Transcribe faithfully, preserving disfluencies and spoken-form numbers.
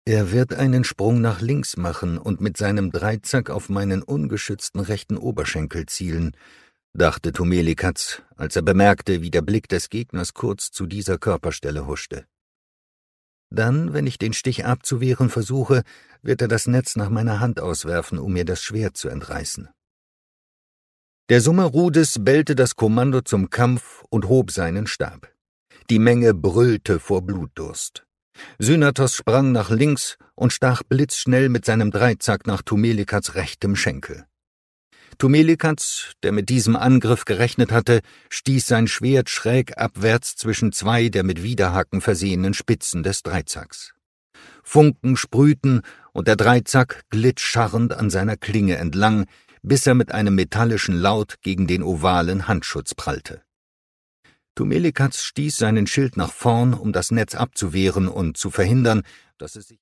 Er wird einen Sprung nach links machen und mit seinem Dreizack auf meinen ungeschützten rechten Oberschenkel zielen, dachte Thumelikatz, als er bemerkte, wie der Blick des Gegners kurz zu dieser Körperstelle huschte. Dann, wenn ich den Stich abzuwehren versuche, wird er das Netz nach meiner Hand auswerfen, um mir das Schwert zu entreißen. Der Summerudis bellte das Kommando zum Kampf und hob seinen Stab. Die Menge brüllte vor Blutdurst. Synatos sprang nach links und stach blitzschnell mit seinem Dreizack nach Thumelikatz rechtem Schenkel. Thumelikatz, der mit diesem Angriff gerechnet hatte, stieß sein Schwert schräg abwärts zwischen zwei der mit Widerhaken versehenen Spitzen des Dreizacks. Funken sprühten und der Dreizack glitt scharrend an seiner Klinge entlang, bis er mit einem metallischen Laut gegen den ovalen Handschutz prallte. Thumelikatz stieß seinen Schild nach vorn, um das Netz abzuwehren und zu verhindern, dass es sich